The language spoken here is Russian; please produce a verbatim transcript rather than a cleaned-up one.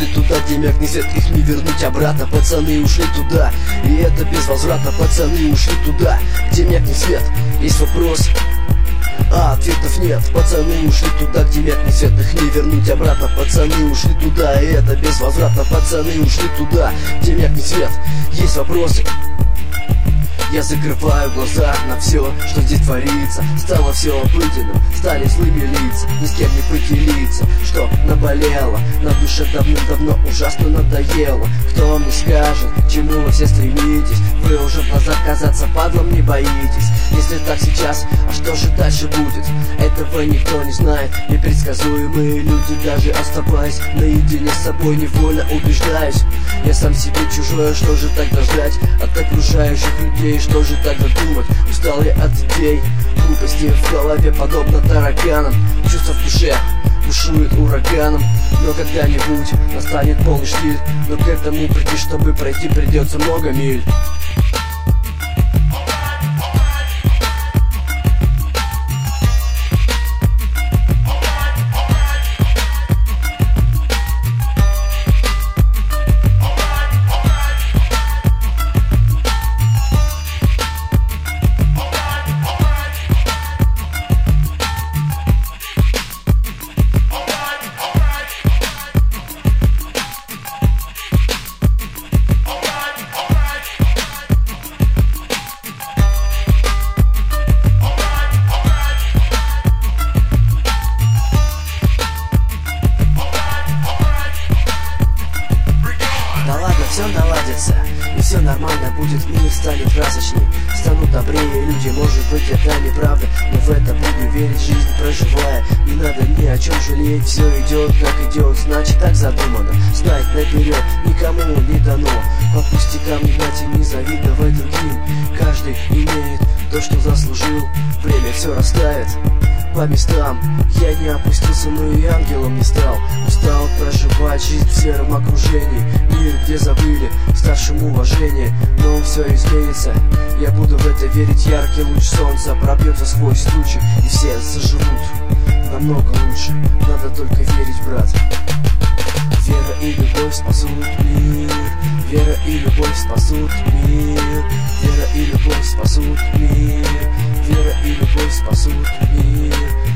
ушли туда, где мягкий свет, их не вернуть обратно. Пацаны ушли туда, и это безвозвратно. Пацаны ушли туда, где мягкий свет. Есть вопрос, а ответов нет. Пацаны ушли туда, где мягкий свет, их не вернуть обратно. Пацаны ушли туда, и это безвозвратно. Пацаны ушли туда, где мягкий свет. Есть вопросы. Я закрываю глаза на все, что здесь творится. Стало все обыденным, стали злыми лица, ни с кем не поделиться, что наболело. На душе давным-давно ужасно надоело. Кто мне скажет, к чему вы все стремитесь? Вы уже в глазах казаться падлом не боитесь. Если так сейчас, а что же дальше будет? Этого никто не знает. Непредсказуемые люди, даже оставаясь наедине с собой, невольно убеждаюсь. Я сам себе чужое, что же тогда ждать от окружающих людей? Что же тогда думать? Устал я от идей, глупости в голове, подобно тараканам. Чувство в душе бушует ураганом. Но когда-нибудь настанет полный штиль. Но к этому прийти, чтобы пройти, придется много миль. Все наладится, и все нормально будет, мир станет красочней, станут добрее люди, может быть это неправда, но в это буду верить, жизнь проживая. Не надо ни о чем жалеть, все идет как идет, значит так задумано. Знать наперед никому не дано, по пустякам не гнать и не завидовать другим. Каждый имеет то, что заслужил, время все расставит по местам. Я не опустился, но и ангелом не стал. Устал проживать жизнь в сером окружении, мир, где забыли старшим уважение. Но все изменится, я буду в это верить. Яркий луч солнца пробьется сквозь тучи, и все заживут намного лучше. Надо только верить, брат. Вера и любовь спасут мир, вера и любовь спасут мир, вера и любовь спасут мир, вера и любовь спасут мир.